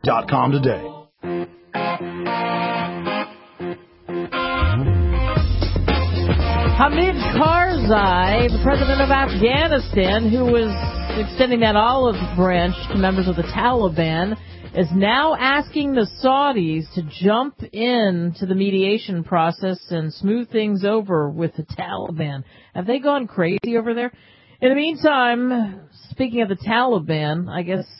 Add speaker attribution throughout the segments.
Speaker 1: Hamid.com today.
Speaker 2: Hamid Karzai, the president of Afghanistan, who was extending that olive branch to members of the Taliban, is now asking the Saudis to jump into the mediation process and smooth things over with the Taliban. Have they gone crazy over there? In the meantime, speaking of the Taliban, I guess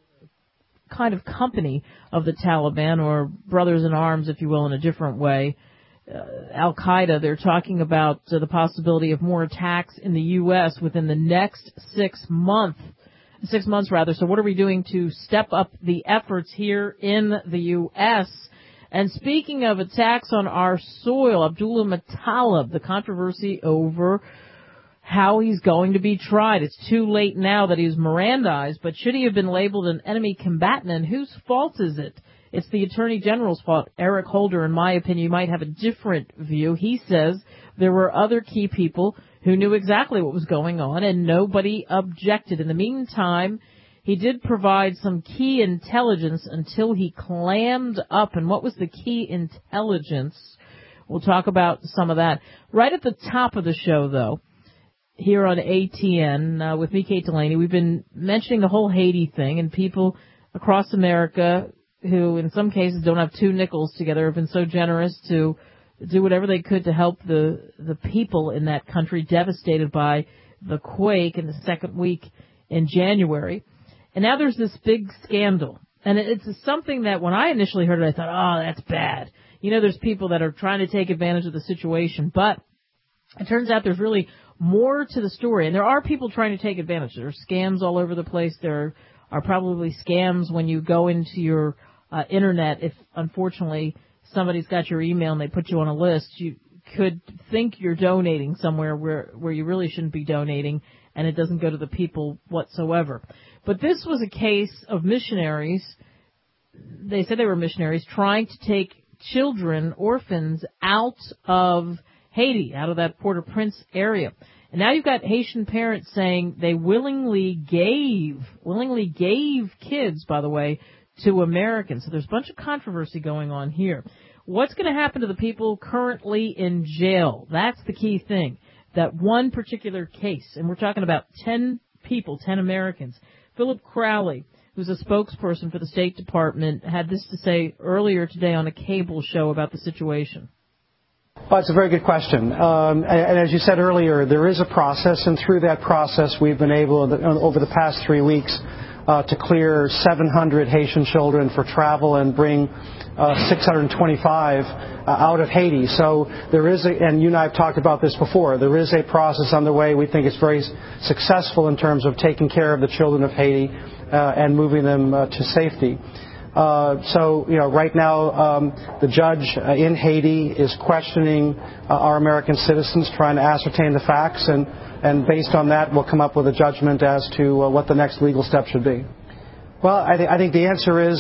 Speaker 2: kind of company of the Taliban, or brothers in arms, if you will, in a different way, Al-Qaeda, they're talking about the possibility of more attacks in the U.S. within the next 6 months. 6 months, rather. So what are we doing to step up the efforts here in the U.S.? And speaking of attacks on our soil, Abdullah Muttalib, the controversy over how he's going to be tried. It's too late now that he's Mirandized, but should he have been labeled an enemy combatant? And whose fault is it? It's the Attorney General's fault. Eric Holder, in my opinion, might have a different view. He says there were other key people who knew exactly what was going on, and nobody objected. In the meantime, he did provide some key intelligence until he clammed up. And what was the key intelligence? We'll talk about some of that. Right at the top of the show, though, here on ATN with me, Kate Delaney, we've been mentioning the whole Haiti thing, and people across America who in some cases don't have two nickels together have been so generous to do whatever they could to help the people in that country devastated by the quake in the second week in January. And now there's this big scandal. And it's something that when I initially heard it, I thought, oh, that's bad. You know, there's people that are trying to take advantage of the situation. But it turns out there's really more to the story. And there are people trying to take advantage. There are scams all over the place. There are probably scams when you go into your internet. If, unfortunately, somebody's got your email and they put you on a list, you could think you're donating somewhere where you really shouldn't be donating, and it doesn't go to the people whatsoever. But this was a case of missionaries. They said they were missionaries trying to take children, orphans, out of Haiti, out of that Port-au-Prince area. And now you've got Haitian parents saying they willingly gave kids, by the way, to Americans. So there's a bunch of controversy going on here. What's going to happen to the people currently in jail? That's the key thing. That one particular case, and we're talking about 10 people, 10 Americans. Philip Crowley, who's a spokesperson for the State Department, had this to say earlier today on a cable show about the situation.
Speaker 3: Well, it's a very good question. And as you said earlier, there is a process, and through that process we've been able, over the past 3 weeks, to clear 700 Haitian children for travel and bring 625 out of Haiti. So there is and you and I have talked about this before, there is a process underway. We think it's very successful in terms of taking care of the children of Haiti and moving them to safety. So, right now, the judge in Haiti is questioning our American citizens, trying to ascertain the facts, and based on that, we'll come up with a judgment as to what the next legal step should be. Well, I think the answer is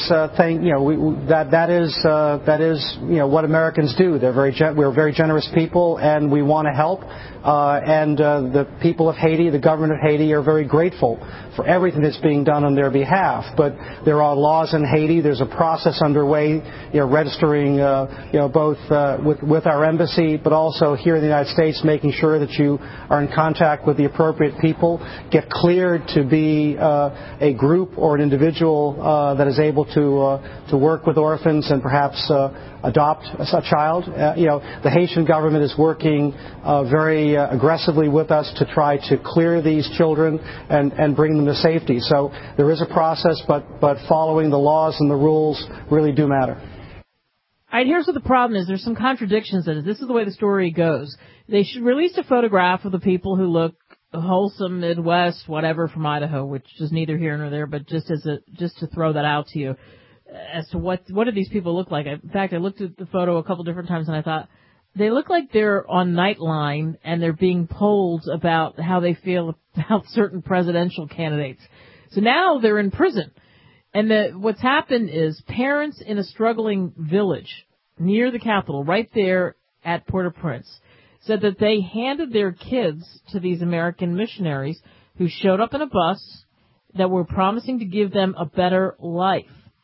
Speaker 3: that is what Americans do. We're very generous people, and we want to help. And the people of Haiti, the government of Haiti, are very grateful for everything that's being done on their behalf. But there are laws in Haiti. There's a process underway, registering, both with our embassy, but also here in the United States, making sure that you are in contact with the appropriate people, get cleared to be a group or an individual that is able to work with orphans and perhaps adopt a child. The Haitian government is working very aggressively with us to try to clear these children and bring them to safety. So there is a process, but following the laws and the rules really do matter.
Speaker 2: All right, here's what the problem is. There's some contradictions in it. This is the way the story goes. They released a photograph of the people who look wholesome, Midwest, whatever, from Idaho, which is neither here nor there, but just to throw that out to you as to what do these people look like. In fact, I looked at the photo a couple different times and I thought they look like they're on Nightline and they're being polled about how they feel about certain presidential candidates. So now they're in prison. And what's happened is parents in a struggling village near the capital, right there at Port-au-Prince, said that they handed their kids to these American missionaries who showed up in a bus that were promising to give them a better life.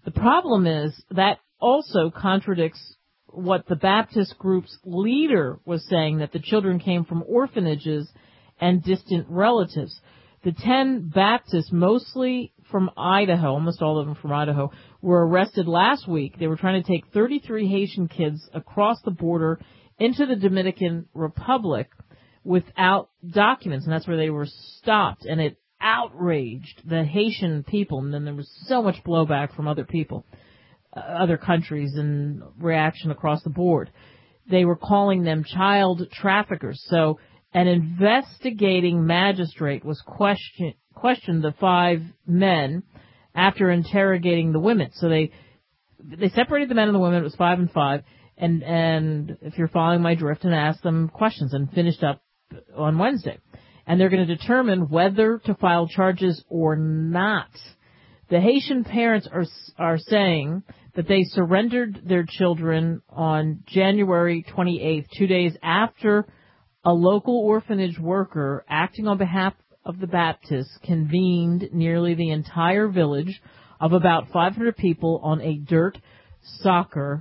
Speaker 2: The problem is that also contradicts what the Baptist group's leader was saying, that the children came from orphanages and distant relatives. The 10 Baptists, mostly from Idaho, almost all of them from Idaho, were arrested last week. They were trying to take 33 Haitian kids across the border into the Dominican Republic without documents, and that's where they were stopped, and it outraged the Haitian people, and then there was so much blowback from other people, other countries, and reaction across the board. They were calling them child traffickers. So an investigating magistrate was questioned the 5 men after interrogating the women. So they separated the men and the women. It was 5 and 5, and if you're following my drift, and asked them questions, and finished up on Wednesday. And they're going to determine whether to file charges or not. The Haitian parents are saying that they surrendered their children on January 28th, 2 days after a local orphanage worker acting on behalf of the Baptists convened nearly the entire village of about 500 people on a dirt soccer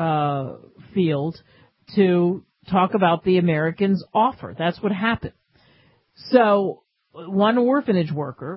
Speaker 2: field to talk about the Americans' offer. That's what happened. So one orphanage worker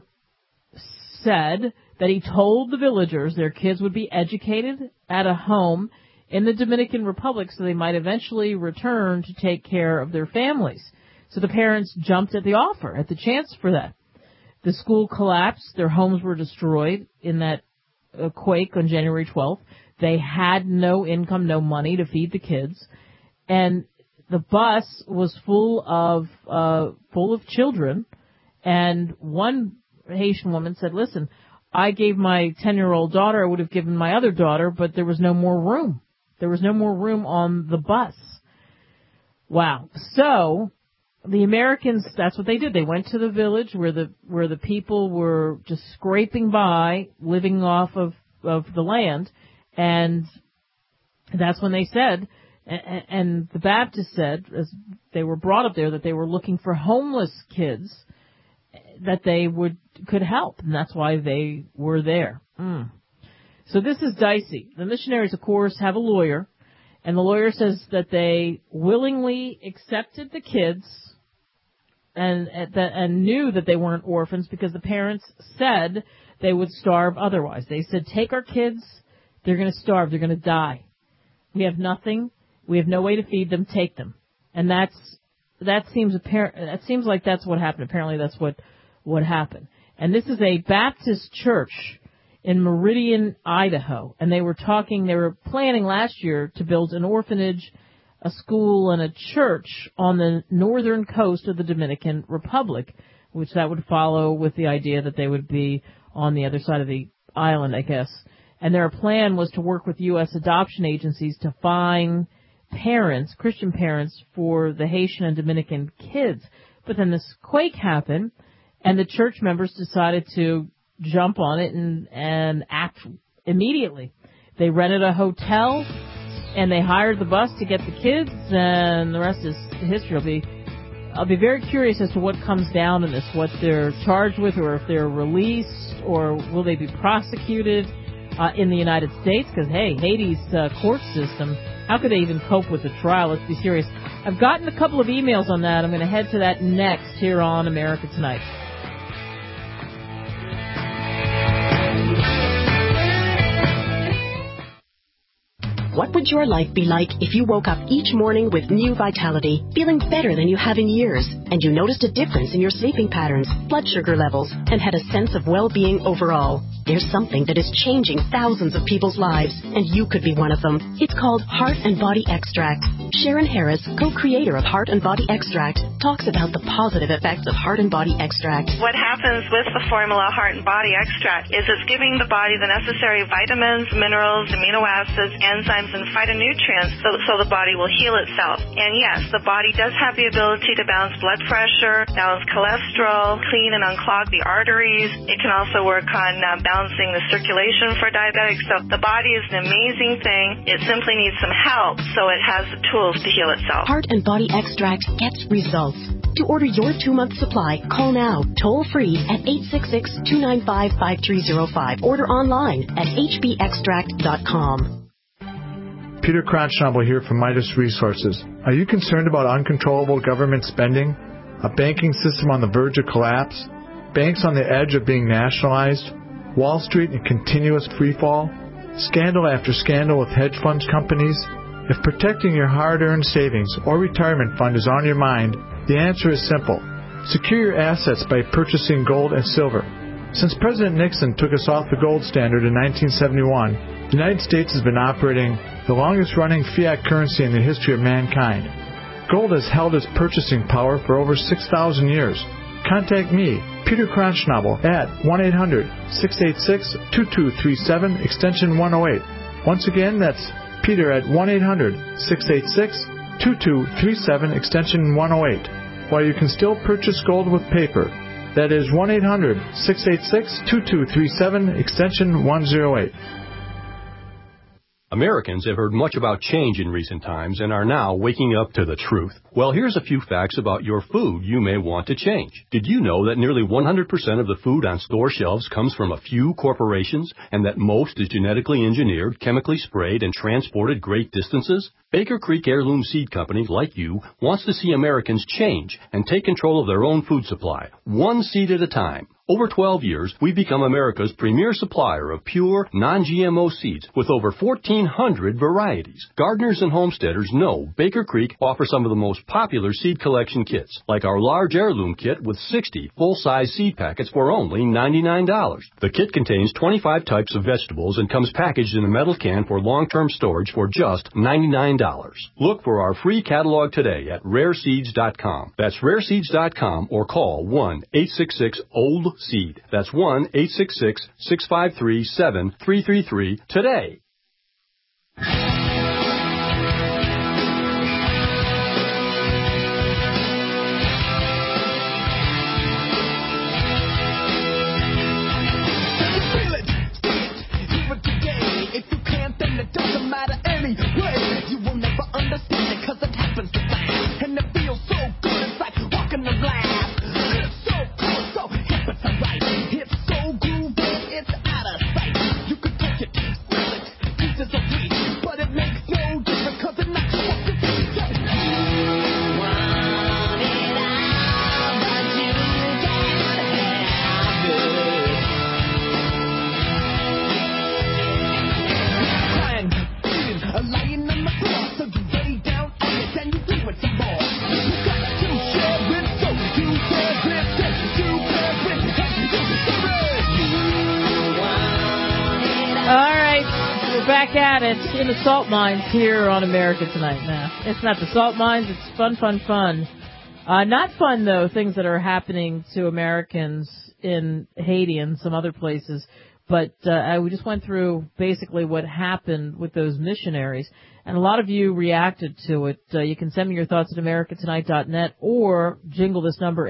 Speaker 2: said that he told the villagers their kids would be educated at a home in the Dominican Republic so they might eventually return to take care of their families. So the parents jumped at the offer, at the chance for that. The school collapsed. Their homes were destroyed in that quake on January 12th. They had no income, no money to feed the kids. And the bus was full of children, and one Haitian woman said, listen, I gave my 10-year-old daughter, I would have given my other daughter, but there was no more room. There was no more room on the bus. Wow. So the Americans, that's what they did. They went to the village where the people were just scraping by, living off of the land, and that's when they said, and the Baptists said, as they were brought up there, that they were looking for homeless kids that they could help, and that's why they were there. So this is dicey. The missionaries, of course, have a lawyer, and the lawyer says that they willingly accepted the kids and knew that they weren't orphans because the parents said they would starve otherwise. They said, take our kids, they're going to starve, they're going to die. We have nothing. We have no way to feed them. Take them. And that seems like that's what happened. Apparently that's what happened. And this is a Baptist church in Meridian, Idaho. And they were planning last year to build an orphanage, a school, and a church on the northern coast of the Dominican Republic, which that would follow with the idea that they would be on the other side of the island, I guess. And their plan was to work with U.S. adoption agencies to find parents, Christian parents, for the Haitian and Dominican kids. But then this quake happened, and the church members decided to jump on it and act immediately. They rented a hotel, and they hired the bus to get the kids, and the rest is history. I'll be very curious as to what comes down in this, what they're charged with, or if they're released, or will they be prosecuted in the United States? Because, hey, Haiti's court system, how could they even cope with the trial? Let's be serious. I've gotten a couple of emails on that. I'm going to head to that next here on America Tonight.
Speaker 1: What would your life be like if you woke up each morning with new vitality, feeling better than you have in years, and you noticed a difference in your sleeping patterns, blood sugar levels, and had a sense of well-being overall? There's something that is changing thousands of people's lives, and you could be one of them. It's called Heart and Body Extract. Sharon Harris, co-creator of Heart and Body Extract, talks about the positive effects of Heart and Body Extract.
Speaker 4: What happens with the formula Heart and Body Extract is it's giving the body the necessary vitamins, minerals, amino acids, enzymes, and phytonutrients so the body will heal itself. And yes, the body does have the ability to balance blood pressure, balance cholesterol, clean and unclog the arteries. It can also work on balancing the circulation for diabetics. So the body is an amazing thing. It simply needs some help. So it has the tools to heal itself.
Speaker 1: Heart and Body Extract gets results. To order your 2-month supply, call now, toll free at 866-295-5305. Order online at hbextract.com.
Speaker 5: Peter Kronschnabel here from Midas Resources. Are you concerned about uncontrollable government spending? A banking system on the verge of collapse? Banks on the edge of being nationalized? Wall Street in continuous freefall? Scandal after scandal with hedge fund companies? If protecting your hard-earned savings or retirement fund is on your mind, the answer is simple. Secure your assets by purchasing gold and silver. Since President Nixon took us off the gold standard in 1971, the United States has been operating the longest-running fiat currency in the history of mankind. Gold has held its purchasing power for over 6,000 years. Contact me, Peter Kronschnabel, at 1-800-686-2237, extension 108. Once again, that's Peter at 1-800-686-2237, extension 108. While you can still purchase gold with paper, that is 1-800-686-2237, extension 108.
Speaker 6: Americans have heard much about change in recent times and are now waking up to the truth. Well, here's a few facts about your food you may want to change. Did you know that nearly 100% of the food on store shelves comes from a few corporations and that most is genetically engineered, chemically sprayed, and transported great distances? Baker Creek Heirloom Seed Company, like you, wants to see Americans change and take control of their own food supply, one seed at a time. Over 12 years, we've become America's premier supplier of pure, non-GMO seeds with over 1,400 varieties. Gardeners and homesteaders know Baker Creek offers some of the most popular seed collection kits, like our large heirloom kit with 60 full-size seed packets for only $99. The kit contains 25 types of vegetables and comes packaged in a metal can for long-term storage for just $99. Look for our free catalog today at rareseeds.com. That's rareseeds.com or call 1-866-OLD-SEED. That's 1-866-653-7333 today.
Speaker 2: Back at it in the salt mines here on America Tonight. Now, it's not the salt mines. It's fun. Not fun, though, things that are happening to Americans in Haiti and some other places. But we just went through basically what happened with those missionaries. And a lot of you reacted to it. You can send me your thoughts at americatonight.net or jingle this number,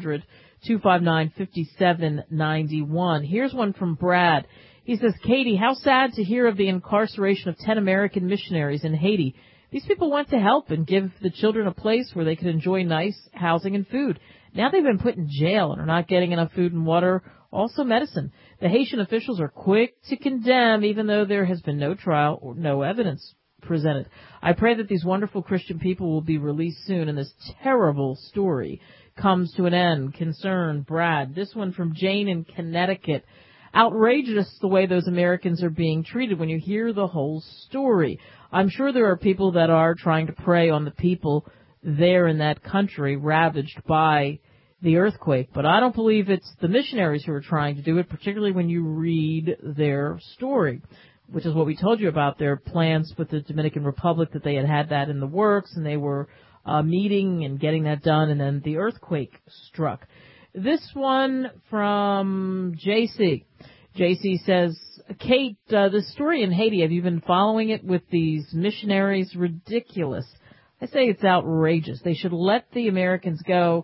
Speaker 2: 800-259-5791. Here's one from Brad. He says, Katie, how sad to hear of the incarceration of 10 American missionaries in Haiti. These people went to help and give the children a place where they could enjoy nice housing and food. Now they've been put in jail and are not getting enough food and water, also medicine. The Haitian officials are quick to condemn, even though there has been no trial or no evidence presented. I pray that these wonderful Christian people will be released soon and this terrible story comes to an end. Concern, Brad. This one from Jane in Connecticut. Outrageous the way those Americans are being treated when you hear the whole story. I'm sure there are people that are trying to prey on the people there in that country ravaged by the earthquake, but I don't believe it's the missionaries who are trying to do it, particularly when you read their story, which is what we told you about their plans with the Dominican Republic, that they had that in the works and they were meeting and getting that done, and then the earthquake struck. This one from JC. JC says, Kate, this story in Haiti, have you been following it with these missionaries? Ridiculous. I say it's outrageous. They should let the Americans go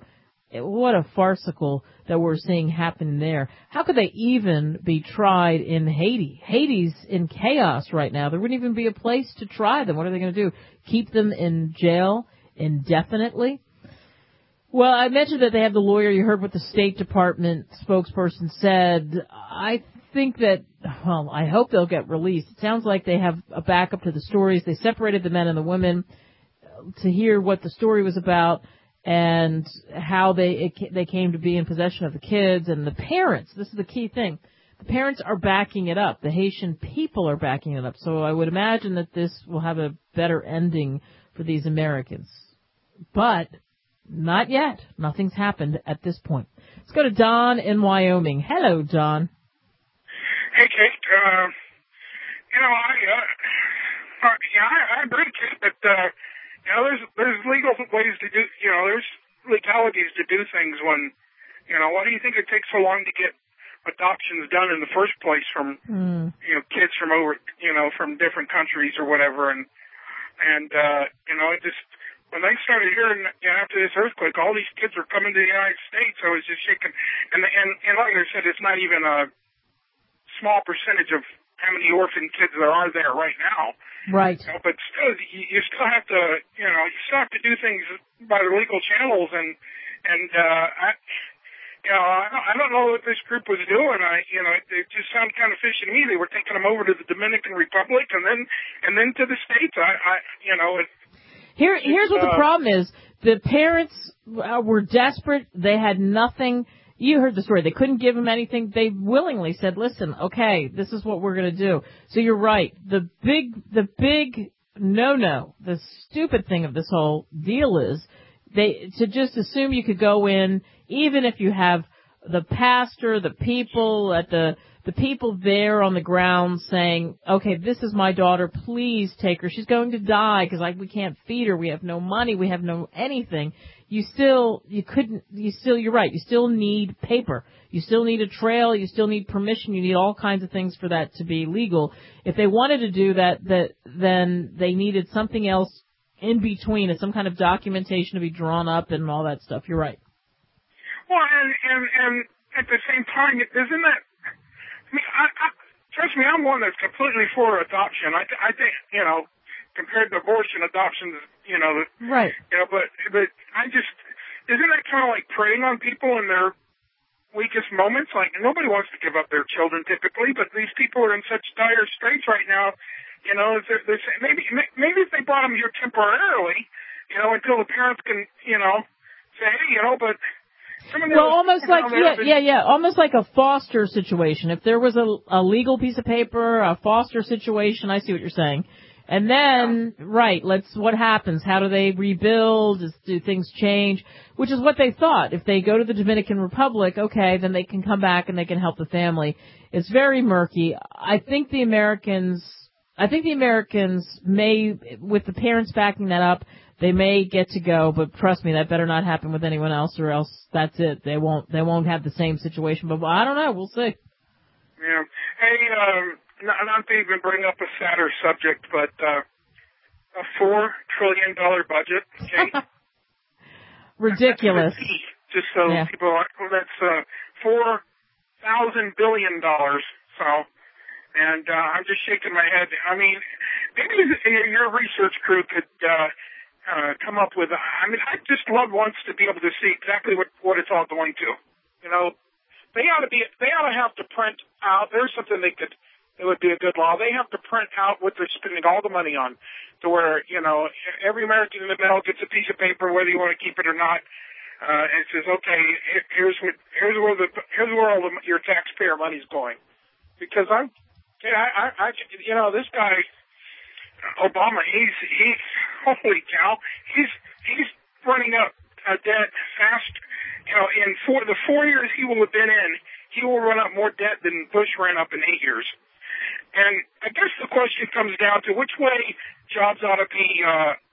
Speaker 2: what a farcical that we're seeing happen there. How could they even be tried in Haiti? Haiti's in chaos right now. There wouldn't even be a place to try them. What are they going to do? Keep them in jail indefinitely? Well, I mentioned that they have the lawyer. You heard what the State Department spokesperson said. I think that, well, I hope they'll get released. It sounds like they have a backup to the stories. They separated the men and the women to hear what the story was about and how they came to be in possession of the kids and the parents. This is the key thing. The parents are backing it up. The Haitian people are backing it up. So I would imagine that this will have a better ending for these Americans. But not yet. Nothing's happened at this point. Let's go to Don in Wyoming. Hello, Don.
Speaker 7: Hey, Kate. I agree, Kate, that there's legal ways to do. There's legalities to do things when. Why do you think it takes so long to get adoptions done in the first place from kids from from different countries or whatever, and it just. When they started hearing after this earthquake, all these kids were coming to the United States. I was just shaking. And like I said, it's not even a small percentage of how many orphan kids there are there right now.
Speaker 2: Right.
Speaker 7: But still, you still have to, you still have to do things by the legal channels. And I don't know what this group was doing. It just sounded kind of fishy to me. They were taking them over to the Dominican Republic and then to the States.
Speaker 2: Here's what the problem is. The parents were desperate. They had nothing. You heard the story. They couldn't give him anything. They willingly said, listen, okay, this is what we're going to do. So you're right. The big no-no, the stupid thing of this whole deal is to just assume you could go in, even if you have the pastor, the people at the people there on the ground saying, okay, this is my daughter, please take her. She's going to die because we can't feed her. We have no money. We have no anything. You're right. You still need paper. You still need a trail. You still need permission. You need all kinds of things for that to be legal. If they wanted to do that, then they needed something else in between, some kind of documentation to be drawn up and all that stuff. You're right.
Speaker 7: Well, and at the same time, isn't that, trust me, I'm one that's completely for adoption. I think, compared to abortion, adoption is,
Speaker 2: right.
Speaker 7: But I just, isn't that kind of like preying on people in their weakest moments? Like, nobody wants to give up their children typically, but these people are in such dire straits right now, maybe if they brought them here temporarily, until the parents can, say, hey, but...
Speaker 2: Well, almost like, almost like a foster situation. If there was a legal piece of paper, a foster situation, I see what you're saying. And then, right, what happens? How do they rebuild? Do things change? Which is what they thought. If they go to the Dominican Republic, okay, then they can come back and they can help the family. It's very murky. I think the Americans may, with the parents backing that up, they may get to go, but trust me, that better not happen with anyone else, or else that's it. They won't have the same situation. But I don't know. We'll see.
Speaker 7: Yeah. Hey, not to even bring up a sadder subject, but a $4 trillion budget. Okay?
Speaker 2: Ridiculous.
Speaker 7: Just so people are, that's $4,000 billion. So, and I'm just shaking my head. I mean, maybe your research crew could. Come up with. I just love once to be able to see exactly what it's all going to. They ought to have to print out. There's something it would be a good law. They have to print out what they're spending all the money on, to where every American in the mail gets a piece of paper, whether you want to keep it or not, and it says, okay, here's where all your taxpayer money's going. Because this guy. Obama, he's holy cow, he's running up a debt fast. In the 4 years he will have been in, he will run up more debt than Bush ran up in 8 years. And I guess the question comes down to which way jobs ought to be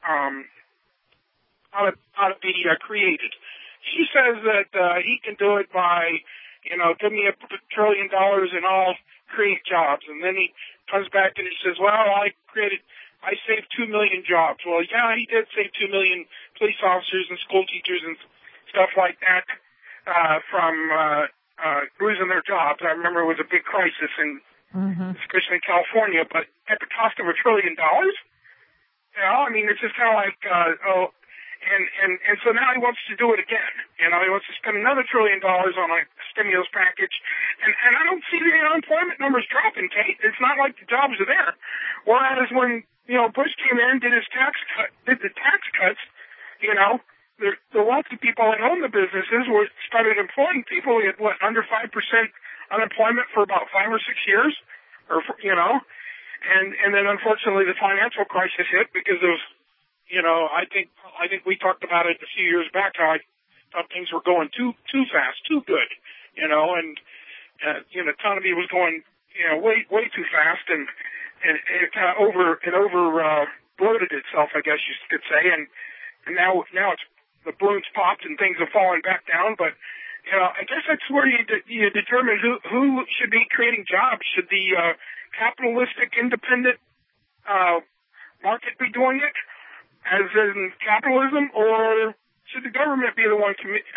Speaker 7: created. He says that he can do it by, give me $1 trillion and I'll create jobs. And then he comes back and he says, well, I saved 2 million jobs. Well, yeah, he did save 2 million police officers and school teachers and stuff like that from losing their jobs. I remember it was a big crisis, especially in California, but at the cost of $1 trillion. You know, I mean, it's just kind of like, and so now he wants to do it again. You know, he wants to spend another $1 trillion on a stimulus package, and I don't see the unemployment numbers dropping, Kate. It's not like the jobs are there. Whereas when, you know, Bush came in, did the tax cuts, you know, the wealthy people that own the businesses started employing people. We had, under 5% unemployment for about 5 or 6 years, you know, and then unfortunately the financial crisis hit because of, you know, I think we talked about it a few years back how I thought things were going too fast, too good, you know, and you know, the economy was going, you know, way too fast, and it kind of bloated itself, I guess you could say, and now it's the balloons popped and things are falling back down. But you know, I guess that's where you determine who should be creating jobs. Should the capitalistic independent market be doing it, as in capitalism, or should the government be the one,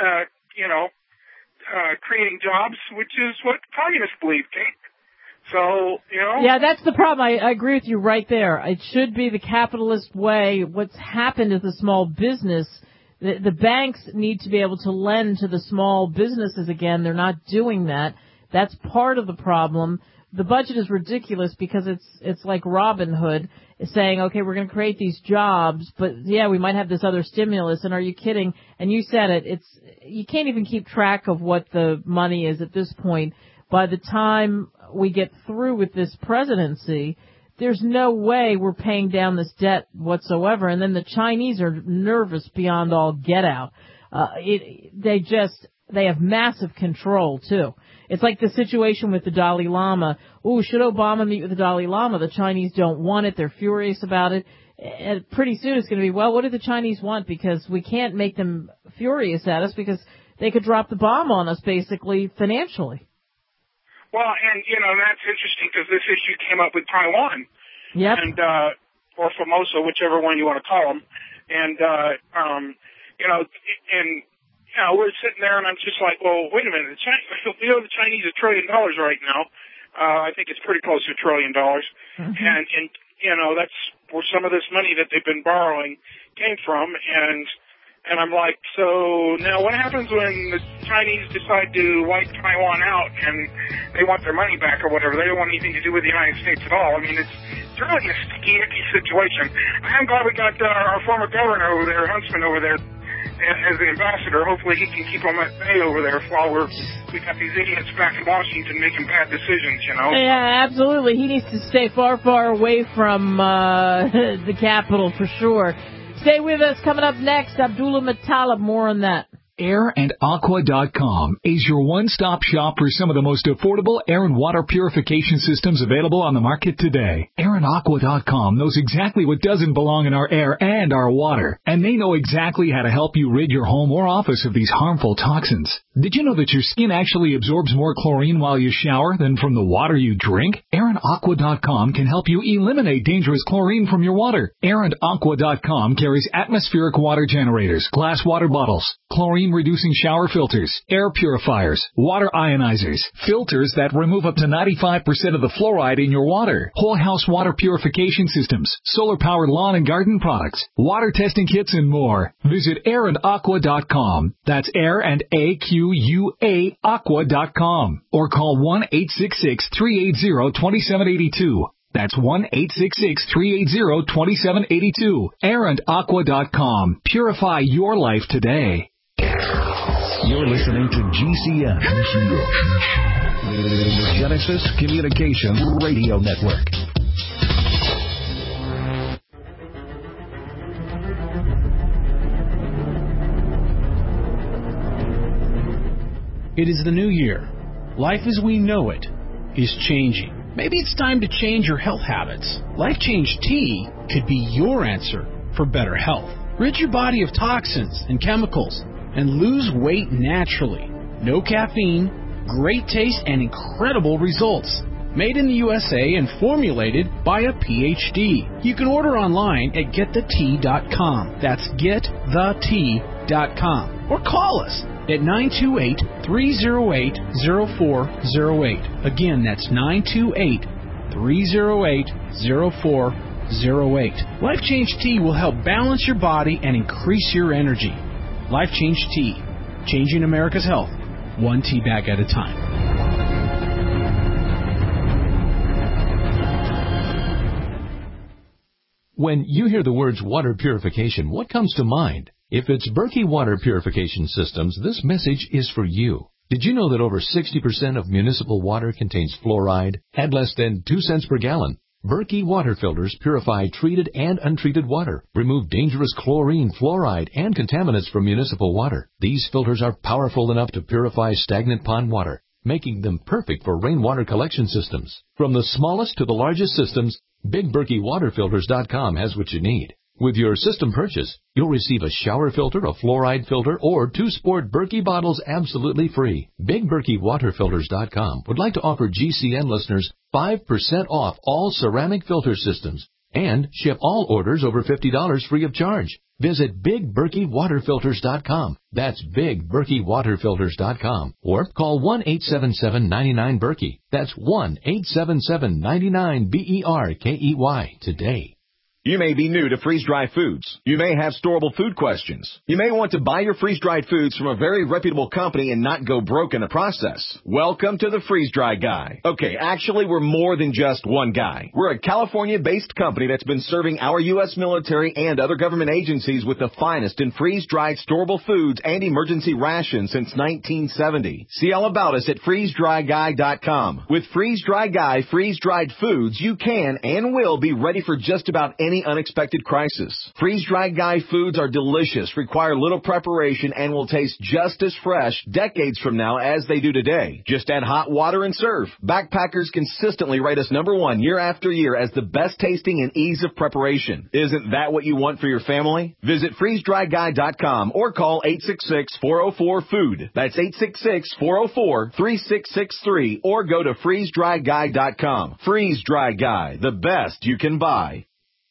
Speaker 7: creating jobs, which is what communists believe, Kate? So, you know.
Speaker 2: Yeah, that's the problem. I agree with you right there. It should be the capitalist way. What's happened is the small business, the banks need to be able to lend to the small businesses again. They're not doing that. That's part of the problem. The budget is ridiculous because it's like Robin Hood saying, okay, we're going to create these jobs, but yeah, we might have this other stimulus. And are you kidding? And you said it. You can't even keep track of what the money is at this point. By the time we get through with this presidency, there's no way we're paying down this debt whatsoever. And then the Chinese are nervous beyond all get out. They have massive control too. It's like the situation with the Dalai Lama. Ooh, should Obama meet with the Dalai Lama? The Chinese don't want it. They're furious about it. And pretty soon it's going to be, well, what do the Chinese want? Because we can't make them furious at us because they could drop the bomb on us, basically, financially.
Speaker 7: Well, and, you know, that's interesting because this issue came up with Taiwan.
Speaker 2: Yep.
Speaker 7: And, or Formosa, whichever one you want to call them. And, we're sitting there and I'm just like, well, wait a minute. The Chinese $1 trillion right now. I think it's pretty close to $1 trillion. Mm-hmm. And, you know, that's where some of this money that they've been borrowing came from. And I'm like, so now what happens when the Chinese decide to wipe Taiwan out and they want their money back or whatever? They don't want anything to do with the United States at all. I mean, it's really a sticky, icky situation. I'm glad we got our former governor over there, Huntsman over there, as the ambassador. Hopefully he can keep them at bay over there while we got these idiots back in Washington making bad decisions, you know?
Speaker 2: Yeah, absolutely. He needs to stay far, far away from the Capitol for sure. Stay with us. Coming up next, Abdullah Muttalib. More on that.
Speaker 8: AirandAqua.com is your one-stop shop for some of the most affordable air and water purification systems available on the market today. AirandAqua.com knows exactly what doesn't belong in our air and our water, and they know exactly how to help you rid your home or office of these harmful toxins. Did you know that your skin actually absorbs more chlorine while you shower than from the water you drink? AirandAqua.com can help you eliminate dangerous chlorine from your water. AirandAqua.com carries atmospheric water generators, glass water bottles, chlorine-reducing shower filters, air purifiers, water ionizers, filters that remove up to 95% of the fluoride in your water, whole house water purification systems, solar-powered lawn and garden products, water testing kits, and more. Visit AirandAqua.com. That's Air and AQUA Aqua.com. Or call 1-866-380-2782. That's 1-866-380-2782. AirandAqua.com. Purify your life today.
Speaker 9: You're listening to GCN. The Genesis Communications Radio Network.
Speaker 10: It is the new year. Life as we know it is changing. Maybe it's time to change your health habits. Life Change Tea could be your answer for better health. Rid your body of toxins and chemicals and lose weight naturally. No caffeine, great taste, and incredible results. Made in the USA and formulated by a PhD. You can order online at getthetea.com. That's getthetea.com. or call us at 928-308-0408. Again, that's 928-308-0408. Life Change Tea will help balance your body and increase your energy. Life Change Tea, changing America's health, one tea bag at a time.
Speaker 11: When you hear the words water purification, what comes to mind? If it's Berkey Water Purification Systems, this message is for you. Did you know that over 60% of municipal water contains fluoride at less than 2 cents per gallon? Berkey water filters purify treated and untreated water, remove dangerous chlorine, fluoride, and contaminants from municipal water. These filters are powerful enough to purify stagnant pond water, making them perfect for rainwater collection systems. From the smallest to the largest systems, BigBerkeyWaterFilters.com has what you need. With your system purchase, you'll receive a shower filter, a fluoride filter, or 2 sport Berkey bottles absolutely free. BigBerkeyWaterFilters.com would like to offer GCN listeners 5% off all ceramic filter systems and ship all orders over $50 free of charge. Visit BigBerkeyWaterFilters.com. That's BigBerkeyWaterFilters.com. Or call 1-877-99-BERKEY. That's 1-877-99-BERKEY today.
Speaker 12: You may be new to freeze-dried foods. You may have storable food questions. You may want to buy your freeze-dried foods from a very reputable company and not go broke in the process. Welcome to the Freeze-Dry Guy. Okay, actually, we're more than just one guy. We're a California-based company that's been serving our U.S. military and other government agencies with the finest in freeze-dried storable foods and emergency rations since 1970. See all about us at freezedryguy.com. With Freeze-Dry Guy freeze-dried foods, you can and will be ready for just about any unexpected crisis. Freeze-Dried Guy foods are delicious, require little preparation, and will taste just as fresh decades from now as they do today. Just add hot water and serve. Backpackers consistently rate us #1 year after year as the best tasting and ease of preparation. Isn't that what you want for your family? Visit freezedryguy.com or call 866-404-FOOD. That's 866-404-3663 or go to freezedryguy.com. Freeze-Dry Guy, the best you can buy.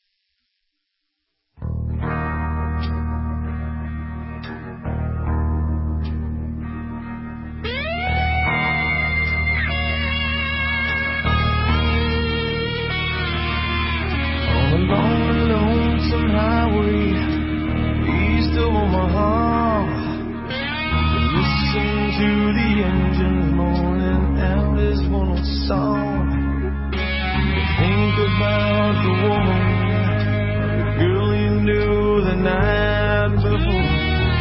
Speaker 13: East of Omaha, listen to the engine moaning out his one old song. Think about the woman, the girl you knew the night before.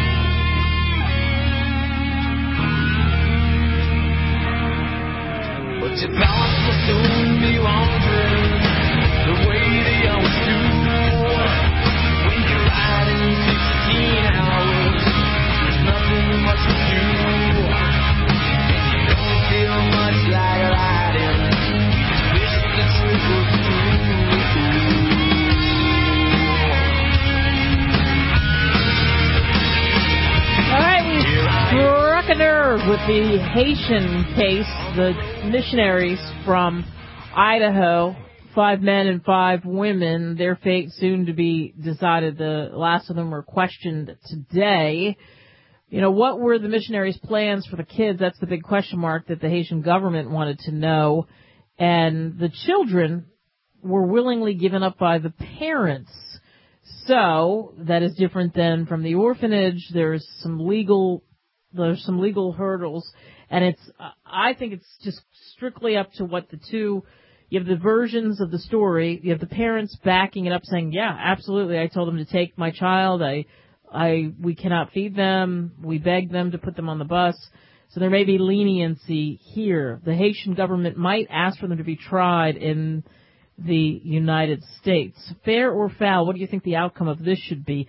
Speaker 13: But your thoughts will soon be wandering the way they always do. When you're riding 16 hours, there's nothing much to do. And you don't feel much like riding, you just wish the truth was true.
Speaker 2: All right, we struck a nerve with the Haitian case, the missionaries from Idaho. 5 men and 5 women, their fate soon to be decided. The last of them were questioned today. You know, what were the missionaries' plans for the kids? That's the big question mark that the Haitian government wanted to know. And the children were willingly given up by the parents. So that is different than from the orphanage. There's some legal hurdles. And I think it's just strictly up to what the two. You have the versions of the story. You have the parents backing it up, saying, "Yeah, absolutely. I told them to take my child. We cannot feed them. We begged them to put them on the bus." So there may be leniency here. The Haitian government might ask for them to be tried in the United States. Fair or foul? What do you think the outcome of this should be?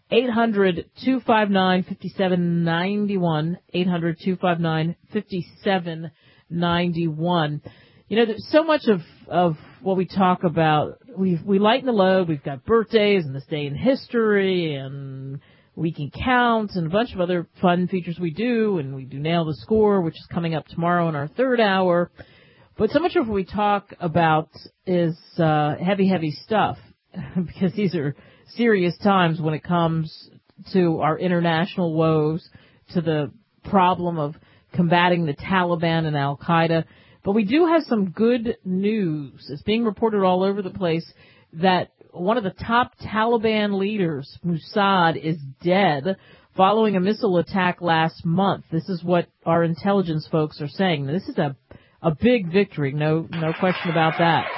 Speaker 2: 800-259-5791. 800-259-5791. You know, there's so much of what we talk about. We lighten the load. We've got birthdays and this day in history and we can count and a bunch of other fun features we do. And we do Nail the Score, which is coming up tomorrow in our 3rd hour. But so much of what we talk about is heavy stuff because these are serious times when it comes to our international woes, to the problem of combating the Taliban and Al-Qaeda. But we do have some good news. It's being reported all over the place that one of the top Taliban leaders, Mossad, is dead following a missile attack last month. This is what our intelligence folks are saying. This is a big victory, no question about that.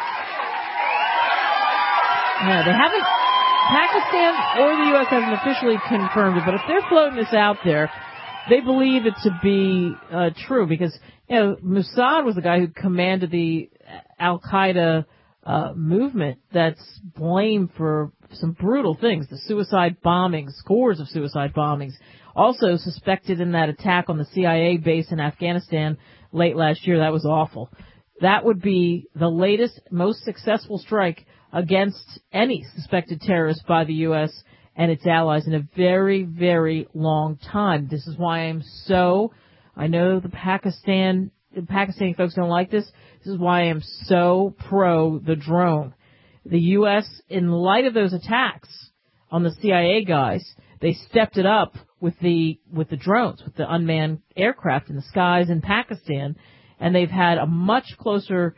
Speaker 2: Yeah, they haven't, Pakistan or the U.S. hasn't officially confirmed it, but if they're floating this out there, they believe it to be true because, Mossad was the guy who commanded the Al-Qaeda movement that's blamed for some brutal things, the suicide bombings, scores of suicide bombings. Also suspected in that attack on the CIA base in Afghanistan late last year. That was awful. That would be the latest, most successful strike against any suspected terrorist by the U.S. and its allies in a very, very long time. This is why I know the Pakistani folks don't like this. This is why I am so pro the drone. The U.S., in light of those attacks on the CIA guys, they stepped it up with the drones, with the unmanned aircraft in the skies in Pakistan, and they've had a much closer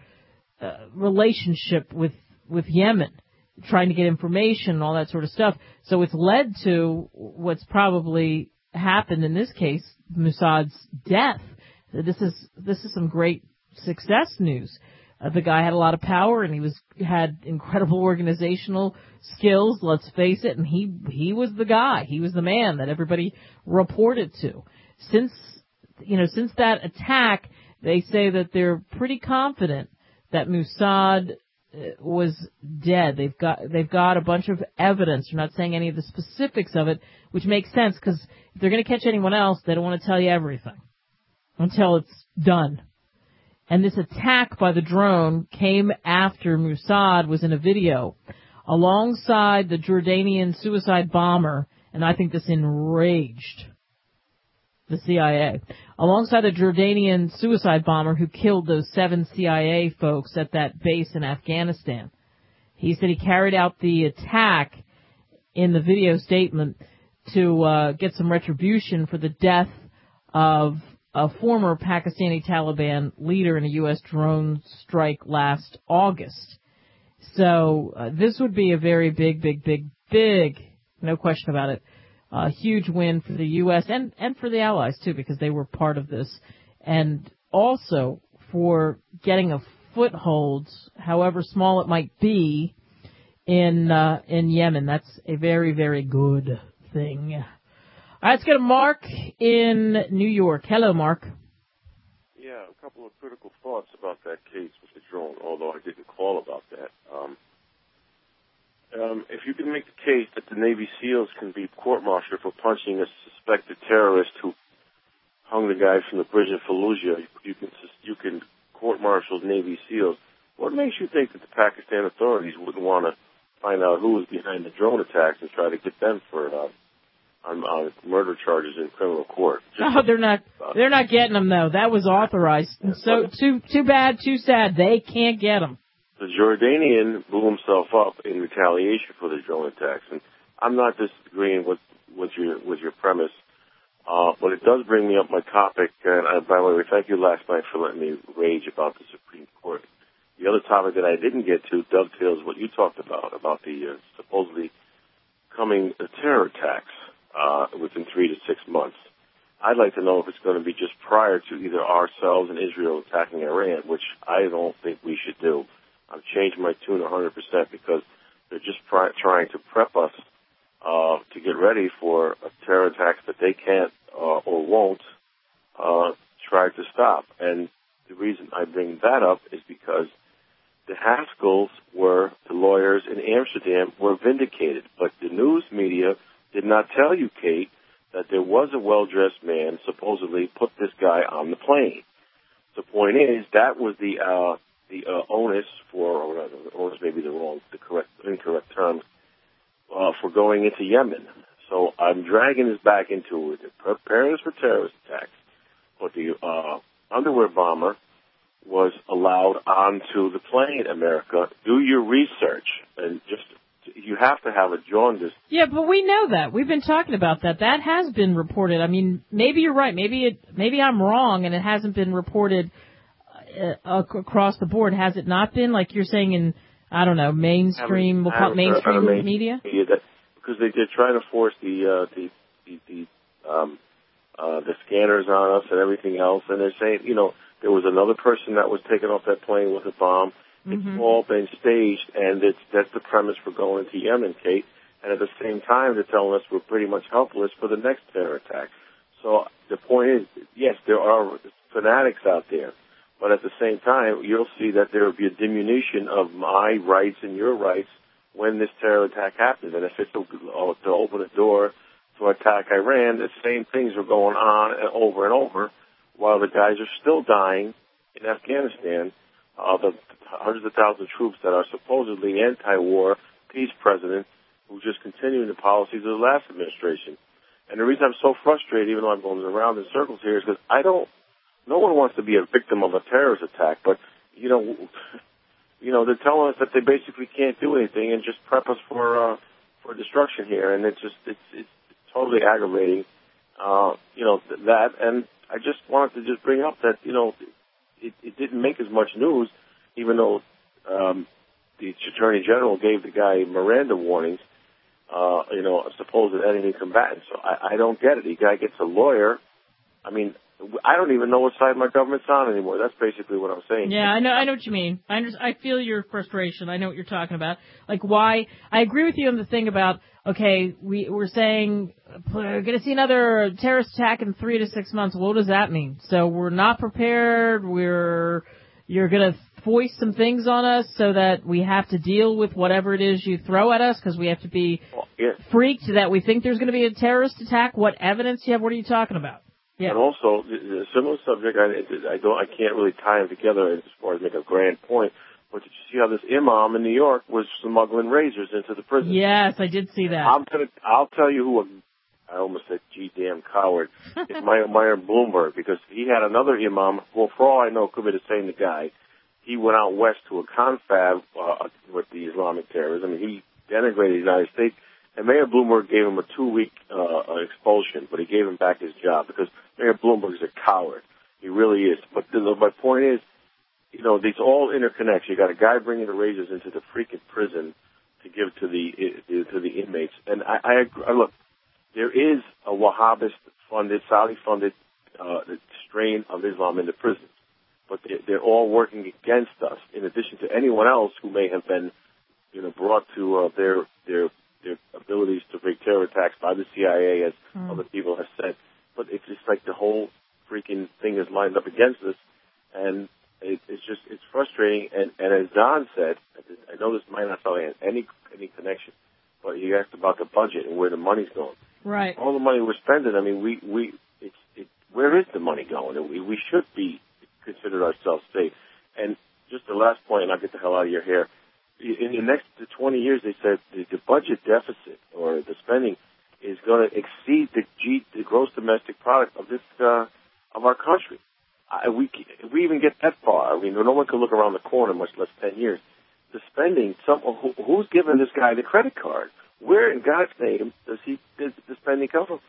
Speaker 2: relationship with Yemen, trying to get information and all that sort of stuff. So it's led to what's probably happened in this case, Mossad's death. This is some great success news. The guy had a lot of power and he had incredible organizational skills, let's face it, and he was the guy. He was the man that everybody reported to. Since that attack, they say that they're pretty confident that Mossad was dead. They've got a bunch of evidence. They're not saying any of the specifics of it, which makes sense because if they're going to catch anyone else, they don't want to tell you everything until it's done. And this attack by the drone came after Mossad was in a video alongside the Jordanian suicide bomber, and I think this enraged the CIA, alongside the Jordanian suicide bomber who killed those 7 CIA folks at that base in Afghanistan. He said he carried out the attack in the video statement to get some retribution for the death of a former Pakistani Taliban leader in a U.S. drone strike last August. So this would be a very big, no question about it, huge win for the U.S. and for the Allies, too, because they were part of this. And also for getting a foothold, however small it might be, in Yemen. That's a very, very good thing. All right, let's go to Mark in New York. Hello, Mark.
Speaker 14: Yeah, a couple of critical thoughts about that case with the drone, although I didn't call about that. If you can make the case that the Navy SEALs can be court-martialed for punching a suspected terrorist who hung the guy from the bridge in Fallujah, you can court-martial Navy SEALs. What makes you think that the Pakistan authorities wouldn't want to find out who was behind the drone attacks and try to get them for on murder charges in criminal court?
Speaker 2: They're not getting them though. That was authorized. Yeah, so too bad, too sad. They can't get them.
Speaker 14: The Jordanian blew himself up in retaliation for the drone attacks, and I'm not disagreeing with your premise, but it does bring me up my topic. And by the way, thank you last night for letting me rage about the Supreme Court. The other topic that I didn't get to dovetails what you talked about the supposedly coming terror attacks within 3 to 6 months. I'd like to know if it's going to be just prior to either ourselves and Israel attacking Iran, which I don't think we should do. I've changed my tune 100% because they're just trying to prep us to get ready for terror attacks that they can't or won't try to stop. And the reason I bring that up is because the Haskells the lawyers in Amsterdam were vindicated, but the news media did not tell you, Kate, that there was a well-dressed man supposedly put this guy on the plane. The point is, that was the onus for, or onus may be the incorrect term, for going into Yemen. So I'm dragging this back into it, preparing us for terrorist attacks. But the underwear bomber was allowed onto the plane, America. Do your research, and you have to have a jaundice.
Speaker 2: Yeah, but we know that. We've been talking about that. That has been reported. I mean, maybe you're right. Maybe I'm wrong, and it hasn't been reported across the board. Has it not been? Like you're saying in, I don't know, mainstream, we'll call it mainstream media?
Speaker 14: Because they're trying to force the scanners on us and everything else, and they're saying, there was another person that was taken off that plane with a bomb. It's all been staged, and that's the premise for going to Yemen, Kate. And at the same time, they're telling us we're pretty much helpless for the next terror attack. So the point is, yes, there are fanatics out there, but at the same time, you'll see that there will be a diminution of my rights and your rights when this terror attack happens. And if it's to open a door to attack Iran, the same things are going on and over while the guys are still dying in Afghanistan. The hundreds of thousands of troops that are supposedly anti-war peace president who's just continuing the policies of the last administration. And the reason I'm so frustrated, even though I'm going around in circles here, is because no one wants to be a victim of a terrorist attack, but, they're telling us that they basically can't do anything and just prep us for destruction here. And it's totally aggravating, that. And I just wanted to just bring up that, it didn't make as much news, even though the Attorney General gave the guy Miranda warnings, a supposed enemy combatant. So I don't get it. The guy gets a lawyer. I mean, I don't even know what side my government's on anymore. That's basically what I'm saying.
Speaker 2: Yeah, I know what you mean. I feel your frustration. I know what you're talking about. Like why? I agree with you on the thing about, okay, we're saying we're going to see another terrorist attack in 3 to 6 months. What does that mean? So we're not prepared. You're going to foist some things on us so that we have to deal with whatever it is you throw at us because we have to be freaked that we think there's going to be a terrorist attack. What evidence do you have? What are you talking about? Yeah.
Speaker 14: And also, a similar subject, I can't really tie them together as far as make a grand point, but did you see how this imam in New York was smuggling razors into the prison?
Speaker 2: Yes, I did see that.
Speaker 14: I'll tell you who, I almost said, gee, damn coward. It's Meyer Bloomberg, because he had another imam, well, for all I know, could be the same guy. He went out west to a confab with the Islamic terrorism. He denigrated the United States. And Mayor Bloomberg gave him a 2-week expulsion, but he gave him back his job because Mayor Bloomberg is a coward. He really is. But my point is, these all interconnect. You got a guy bringing the razors into the freaking prison to give to the inmates. And I look, there is a Wahhabist-funded, Saudi-funded strain of Islam in the prisons, but they're all working against us. In addition to anyone else who may have been, brought to their abilities to make terror attacks by the CIA, as other people have said. But it's just like the whole freaking thing is lined up against us, and it's frustrating. And as Don said, I know this might not have any connection, but he asked about the budget and where the money's going.
Speaker 2: Right.
Speaker 14: All the money we're spending. I mean, where is the money going? We should be consider ourselves safe. And just the last point, and I'll get the hell out of your hair. In the next 20 years, they said the budget deficit or the spending is going to exceed the gross domestic product of of our country. If we even get that far, I mean, no one can look around the corner, much less 10 years. The spending, who's giving this guy the credit card? Where in God's name does the spending come from?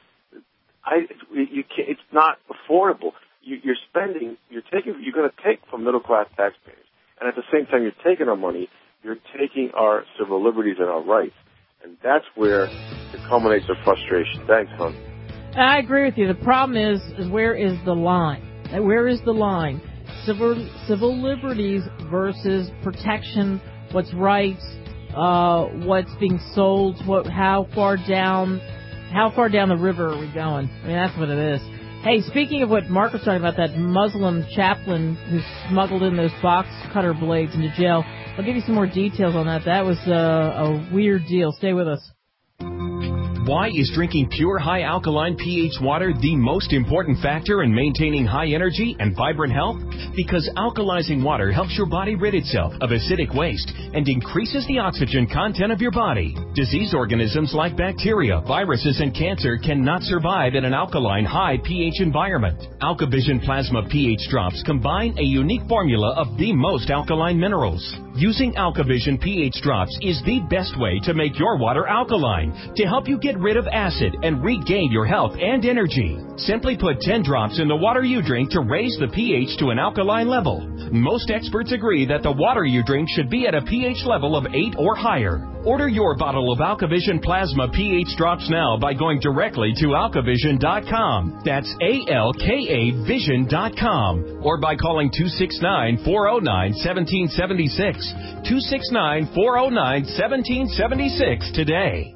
Speaker 14: It's not affordable. You're spending. You're going to take from middle class taxpayers, and at the same time, you're taking our money. You're taking our civil liberties and our rights. And that's where it culminates of frustration. Thanks, hon.
Speaker 2: I agree with you. The problem is where is the line? Where is the line? Civil liberties versus protection, what's right, what's being sold, how far down the river are we going? I mean, that's what it is. Hey, speaking of what Mark was talking about, that Muslim chaplain who smuggled in those box cutter blades into jail, I'll give you some more details on that. That was a weird deal. Stay with us.
Speaker 15: Why is drinking pure high alkaline pH water the most important factor in maintaining high energy and vibrant health? Because alkalizing water helps your body rid itself of acidic waste and increases the oxygen content of your body. Disease organisms like bacteria, viruses, and cancer cannot survive in an alkaline high pH environment. AlkaVision Plasma pH drops combine a unique formula of the most alkaline minerals. Using AlkaVision pH drops is the best way to make your water alkaline to help you get rid of acid and regain your health and energy. Simply put 10 drops in the water you drink to raise the pH to an alkaline level. Most experts agree that the water you drink should be at a pH level of 8 or higher. Order your bottle of AlkaVision Plasma pH drops now by going directly to alkavision.com. That's ALKA Vision.com. Or by calling 269-409-1776. 269-409-1776 today.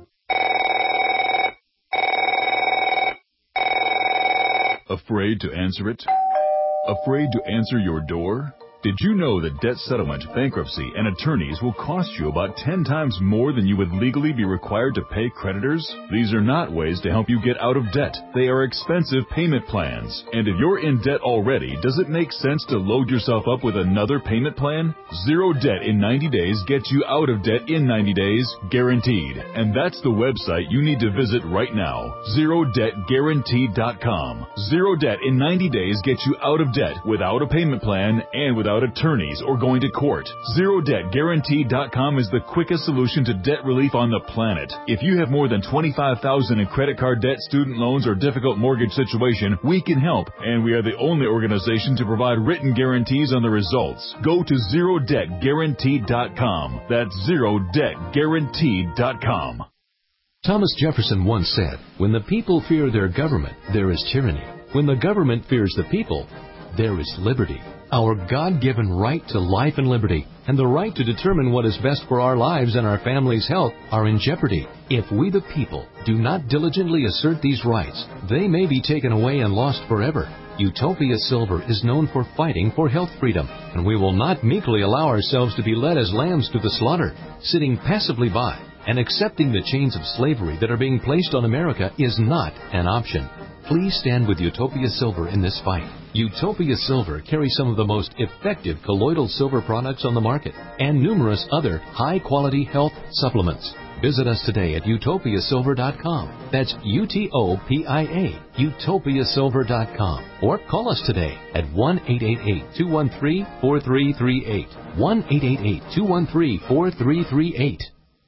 Speaker 16: Afraid to answer it? Afraid to answer your door? Did you know that debt settlement, bankruptcy, and attorneys will cost you about 10 times more than you would legally be required to pay creditors? These are not ways to help you get out of debt. They are expensive payment plans. And if you're in debt already, does it make sense to load yourself up with another payment plan? Zero debt in 90 days gets you out of debt in 90 days, guaranteed. And that's the website you need to visit right now, ZeroDebtGuaranteed.com. Zero debt in 90 days gets you out of debt without a payment plan and without attorneys or going to court. ZeroDebtGuaranteed.com is the quickest solution to debt relief on the planet. If you have more than $25,000 in credit card debt, student loans, or difficult mortgage situation, we can help, and we are the only organization to provide written guarantees on the results. Go to ZeroDebtGuaranteed.com. That's ZeroDebtGuaranteed.com.
Speaker 11: Thomas Jefferson once said, "When the people fear their government, there is tyranny. When the government fears the people, there is liberty." Our God-given right to life and liberty and the right to determine what is best for our lives and our family's health are in jeopardy. If we the people do not diligently assert these rights, they may be taken away and lost forever. Utopia Silver is known for fighting for health freedom, and we will not meekly allow ourselves to be led as lambs to the slaughter. Sitting passively by and accepting the chains of slavery that are being placed on America is not an option. Please stand with Utopia Silver in this fight. Utopia Silver carries some of the most effective colloidal silver products on the market and numerous other high-quality health supplements. Visit us today at utopiasilver.com. That's UTOPIA, utopiasilver.com. Or call us today at 1-888-213-4338. 1-888-213-4338.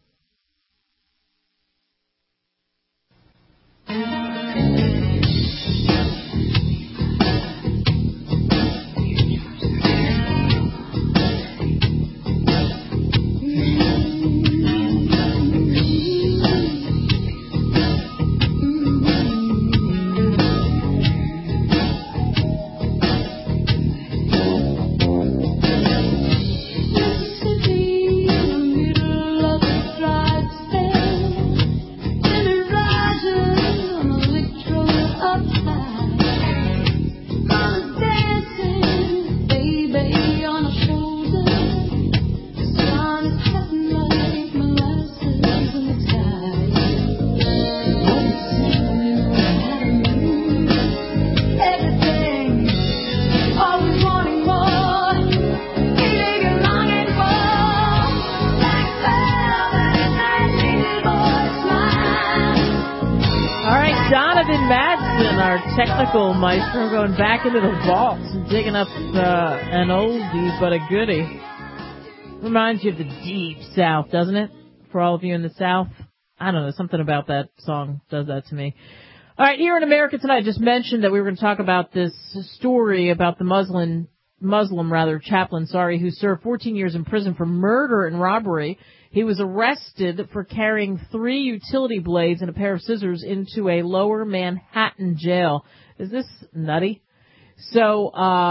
Speaker 2: Technical maestro going back into the vaults and digging up an oldie but a goodie. Reminds you of the deep South, doesn't it? For all of you in the South. I don't know, something about that song does that to me. All right, here in America Tonight, I just mentioned that we were going to talk about this story about the Muslim chaplain, who served 14 years in prison for murder and robbery. He was arrested for carrying 3 utility blades and a pair of scissors into a lower Manhattan jail. Is this nutty? So,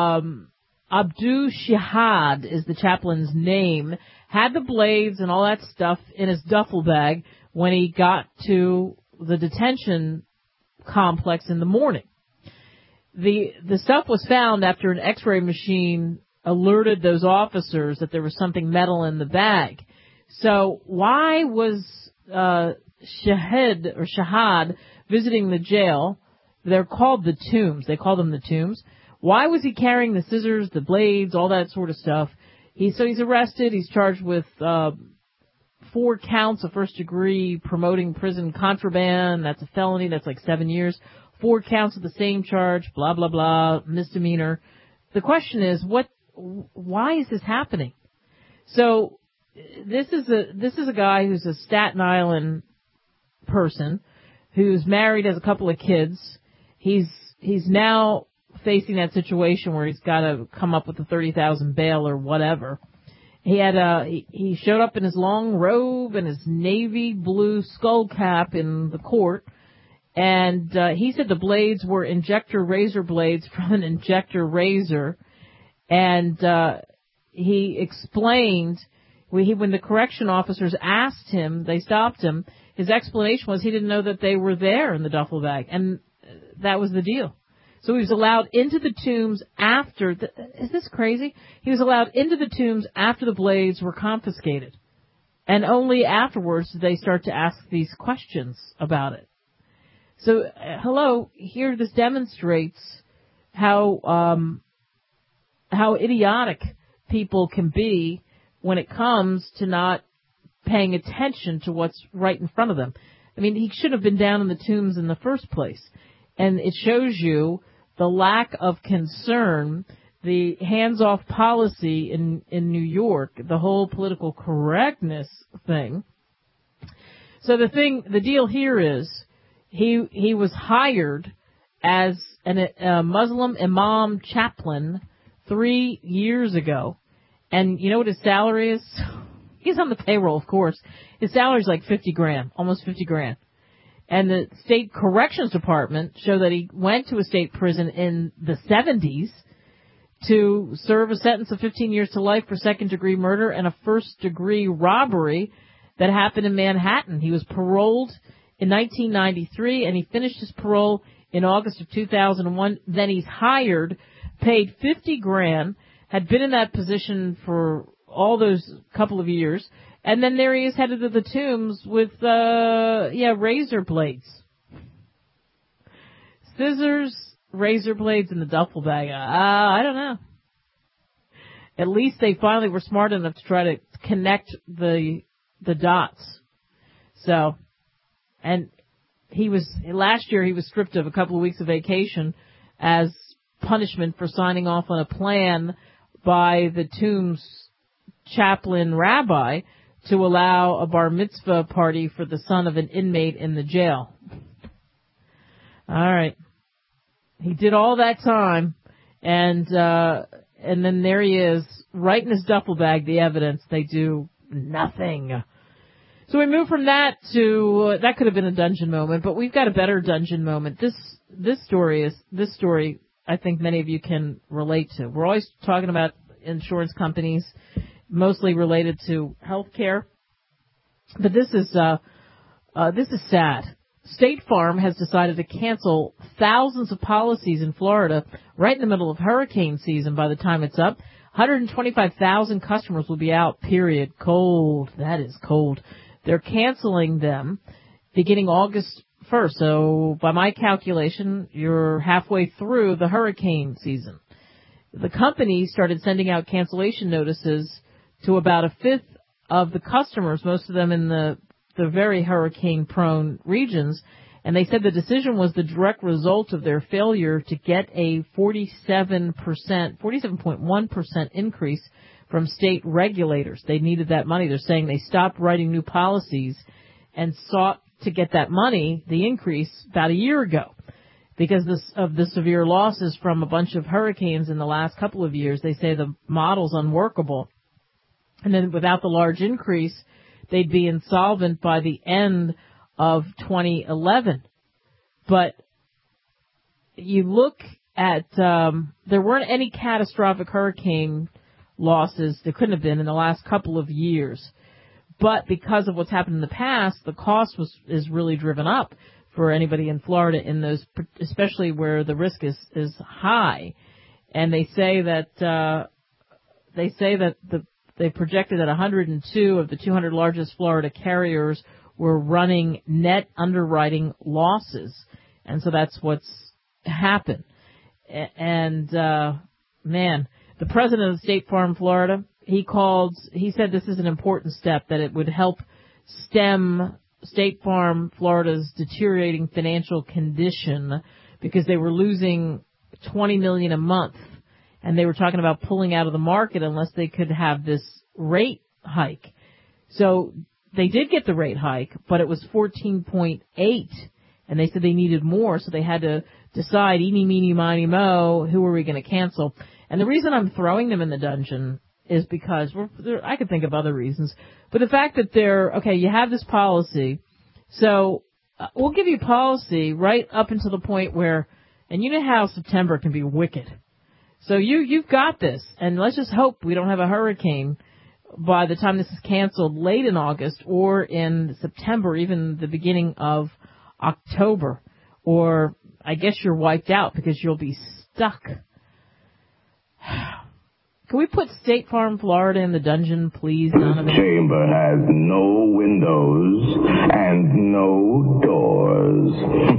Speaker 2: Abdu Shihad is the chaplain's name, had the blades and all that stuff in his duffel bag when he got to the detention complex in the morning. The stuff was found after an x-ray machine alerted those officers that there was something metal in the bag. So why was Shahad visiting the jail? They're called the Tombs. They call them the Tombs. Why was he carrying the scissors, the blades, all that sort of stuff? He's arrested. He's charged with 4 counts of first-degree promoting prison contraband. That's a felony. That's like 7 years. 4 counts of the same charge. Blah blah blah. Misdemeanor. The question is, why is this happening? So this is a guy who's a Staten Island person who's married, has a couple of kids. He's now facing that situation where he's got to come up with a $30,000 bail or whatever. He showed up in his long robe and his navy blue skull cap in the court, and he said the blades were injector razor blades from an injector razor, and he explained when the correction officers asked him, they stopped him. His explanation was he didn't know that they were there in the duffel bag, and that was the deal. So he was allowed into the tombs after is this crazy? He was allowed into the tombs after the blades were confiscated. And only afterwards did they start to ask these questions about it. So, hello, here this demonstrates how idiotic people can be when it comes to not paying attention to what's right in front of them. I mean, he should have been down in the tombs in the first place. And it shows you the lack of concern, the hands-off policy in New York, the whole political correctness thing. So the deal here is he was hired as a Muslim imam chaplain 3 years ago. And you know what his salary is? He's on the payroll, of course. His salary is like $50,000, almost $50,000. And the state corrections department show that he went to a state prison in the 70s to serve a sentence of 15 years to life for second-degree murder and a first-degree robbery that happened in Manhattan. He was paroled in 1993, and he finished his parole in August of 2001. Then he's hired, paid $50,000, had been in that position for all those couple of years. And then there he is headed to the tombs with, razor blades. Scissors, razor blades in the duffel bag. I don't know. At least they finally were smart enough to try to connect the dots. So, and last year he was stripped of a couple of weeks of vacation as punishment for signing off on a plan by the tomb's chaplain rabbi to allow a bar mitzvah party for the son of an inmate in the jail. All right. He did all that time, and then there he is, right in his duffel bag, the evidence. They do nothing. So we move from that to, that could have been a dungeon moment, but we've got a better dungeon moment. This story, I think many of you can relate to. We're always talking about insurance companies, mostly related to health care. But this is sad. State Farm has decided to cancel thousands of policies in Florida right in the middle of hurricane season by the time it's up. 125,000 customers will be out, period. Cold. That is cold. They're canceling them beginning August 1st. So by my calculation, you're halfway through the hurricane season. The company started sending out cancellation notices to about a fifth of the customers, most of them in the very hurricane-prone regions, and they said the decision was the direct result of their failure to get a 47.1% increase from state regulators. They needed that money. They're saying they stopped writing new policies and sought to get that money, the increase, about a year ago. Because of the severe losses from a bunch of hurricanes in the last couple of years, they say the model's unworkable. And then without the large increase, they'd be insolvent by the end of 2011. But you look at, there weren't any catastrophic hurricane losses. There couldn't have been in the last couple of years. But because of what's happened in the past, the cost is really driven up for anybody in Florida in those, especially where the risk is high. And they say that they projected that 102 of the 200 largest Florida carriers were running net underwriting losses. And so that's what's happened. And, man, the president of State Farm Florida, he said this is an important step, that it would help stem State Farm Florida's deteriorating financial condition because they were losing $20 million a month. And they were talking about pulling out of the market unless they could have this rate hike. So they did get the rate hike, but it was 14.8, and they said they needed more, so they had to decide, eeny, meeny, miny, mo, who are we going to cancel? And the reason I'm throwing them in the dungeon is because I could think of other reasons, but the fact that you have this policy, so we'll give you policy right up until the point where, and you know how September can be wicked. So you've got this, and let's just hope we don't have a hurricane by the time this is canceled late in August or in September, even the beginning of October. Or I guess you're wiped out because you'll be stuck. Can we put State Farm, Florida in the dungeon, please?
Speaker 17: This chamber has no windows and no doors.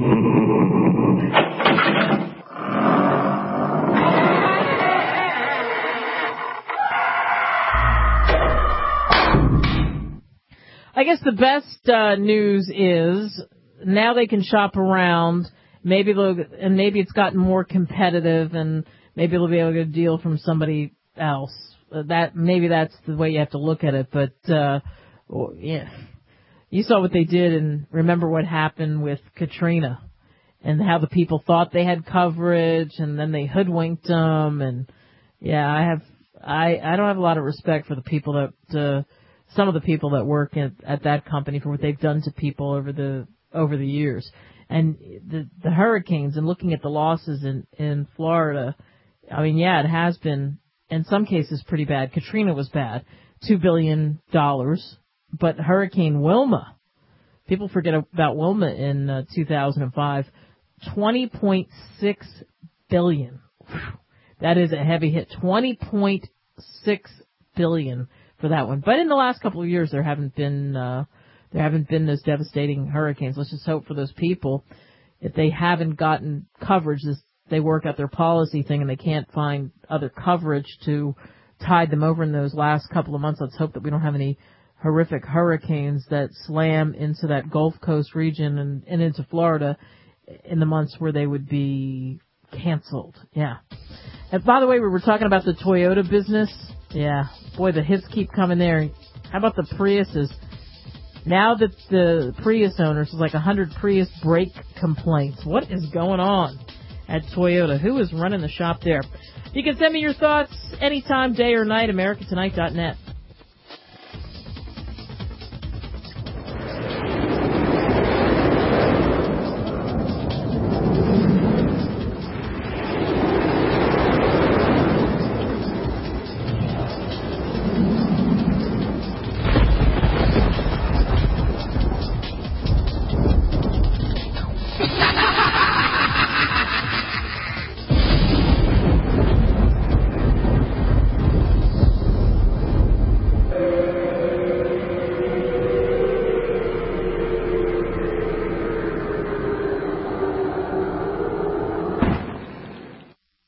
Speaker 2: I guess the best news is now they can shop around. Maybe it's gotten more competitive, and maybe they'll be able to get a deal from somebody else. Maybe that's the way you have to look at it. But yeah, you saw what they did, and remember what happened with Katrina, and how the people thought they had coverage, and then they hoodwinked them. And yeah, I don't have a lot of respect for the people that. Some of the people that work at that company for what they've done to people over the years. And the hurricanes, and looking at the losses in Florida, I mean, yeah, it has been, in some cases, pretty bad. Katrina was bad, $2 billion. But Hurricane Wilma, people forget about Wilma in 2005, $20.6 billion. That is a heavy hit, $20.6 billion. For that one. But in the last couple of years, there haven't been those devastating hurricanes. Let's just hope for those people, if they haven't gotten coverage, they work out their policy thing and they can't find other coverage to tide them over in those last couple of months. Let's hope that we don't have any horrific hurricanes that slam into that Gulf Coast region and into Florida in the months where they would be canceled. Yeah. And by the way, we were talking about the Toyota business. Yeah. Boy, the hits keep coming there. How about the Priuses? Now that the Prius owners, there's like 100 Prius brake complaints. What is going on at Toyota? Who is running the shop there? You can send me your thoughts anytime, day or night, americatonight.net.